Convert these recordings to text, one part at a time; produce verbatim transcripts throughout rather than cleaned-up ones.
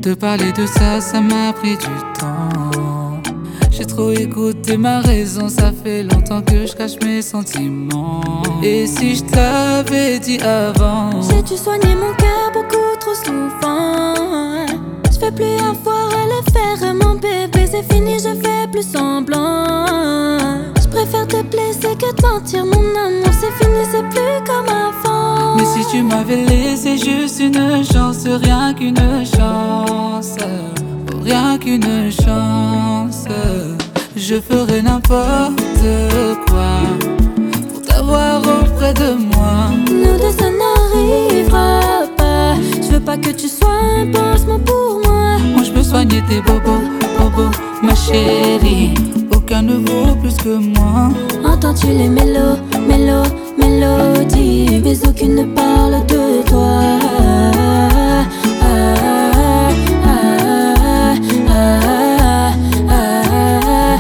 Te parler de ça, ça m'a pris du temps. J'ai trop écouté ma raison, ça fait longtemps que je cache mes sentiments. Et si je t'avais dit avant, j'ai-tu soigné mon cœur beaucoup trop souvent? Je fais plus avoir à le faire, mon bébé, c'est fini, je fais plus semblant. Je préfère te blesser que de mentir, mon amour, c'est fini, c'est plus comme avant. Mais si tu m'avais laissé juste une chance, rien qu'une chance, oh, rien qu'une chance, je ferais n'importe quoi pour t'avoir auprès de moi. Nous deux ça n'arrivera pas. Je veux pas que tu sois un pansement pour moi. Moi je peux soigner tes bobos, bobos, ma chérie. Aucun ne vaut plus que moi. Entends-tu les mélos, mélos, mélodies, mais aucune ne parle de toi. Ah, ah, ah, ah, ah,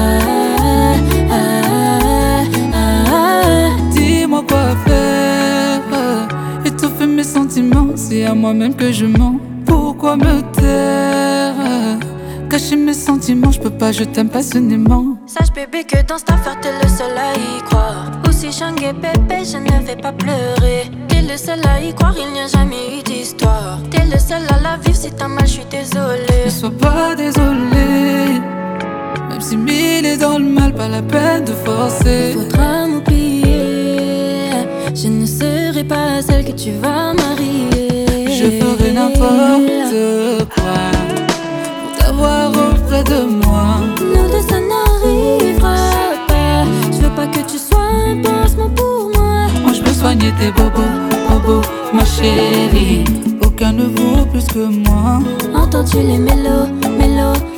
ah, ah. Dis-moi quoi faire, étouffer mes sentiments. C'est à moi-même que je mens. Pourquoi me taire? Cacher mes sentiments, je peux pas, je t'aime passionnément. Sache bébé que dans cette affaire t'es le seul à y croire. Aussi Shanghai bébé, je ne vais pas pleurer. T'es le seul à y croire, il n'y a jamais eu d'histoire. T'es le seul à la vivre, si t'as mal, je suis désolée. Ne sois pas désolé, même si mille est dans le mal, pas la peine de forcer. Il faudra m'oublier, je ne serai pas celle que tu vas marier. Je ferai n'importe quoi pour t'avoir auprès de moi. Nous deux ça n'arrivera pas. Je veux pas que tu sois un pansement pour moi. Moi je peux soigner tes bobos, bobos, ma chérie. Aucun ne vaut plus que moi. Entends-tu les mélos, mélos,